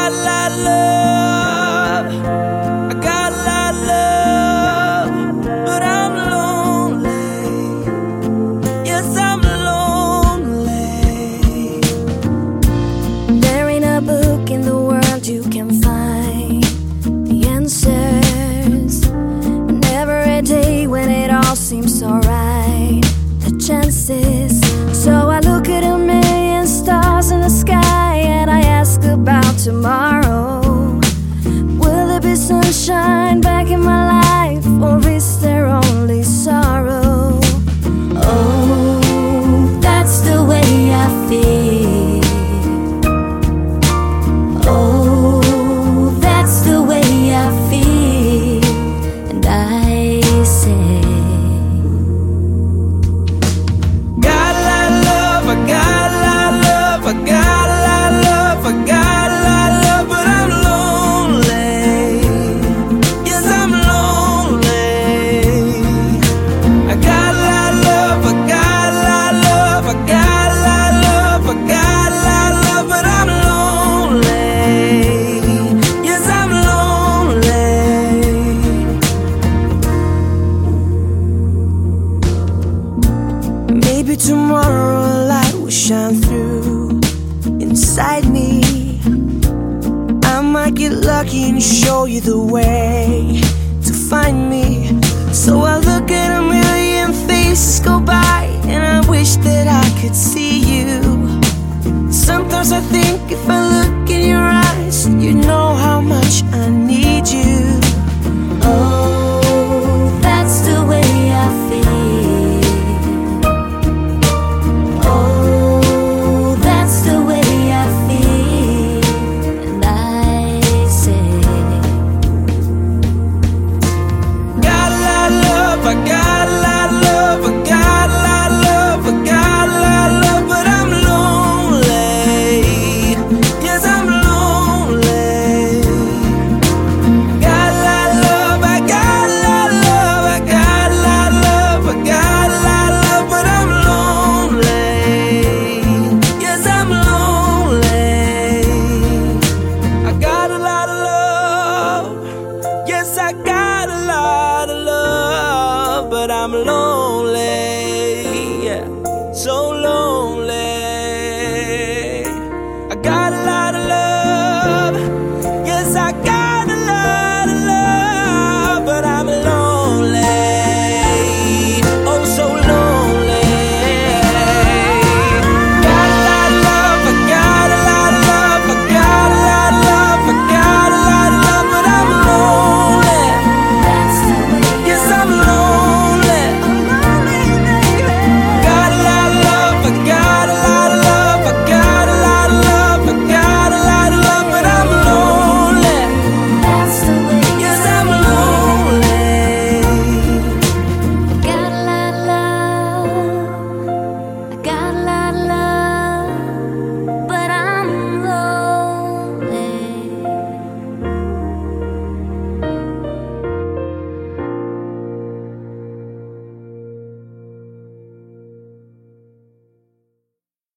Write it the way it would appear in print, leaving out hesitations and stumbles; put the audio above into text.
got a lot of love, I got a lot of love, but I'm lonely. Yes, I'm lonely. There ain't a book in the world you can find the answers. And every day when it all seems alright, the chances. So I look at a million stars in the sky and I ask about tomorrow. Will there be sunshine back in my life, or is there only sorrow? Oh, that's the way I feel. Oh, that's the way I feel. And I say, got a lot of love, I got a lot of love, I got a lot of love, I got a lot of love, but I'm lonely. Yes, I'm lonely. I got a lot of love, I got a lot of love, I got a lot of love, I got a lot of love, but I'm lonely. Yes, I'm lonely. Maybe tomorrow a light will shine through inside me. I might get lucky and show you the way to find me. So I look at a million faces go by and I wish that I could see you. Sometimes I think if I look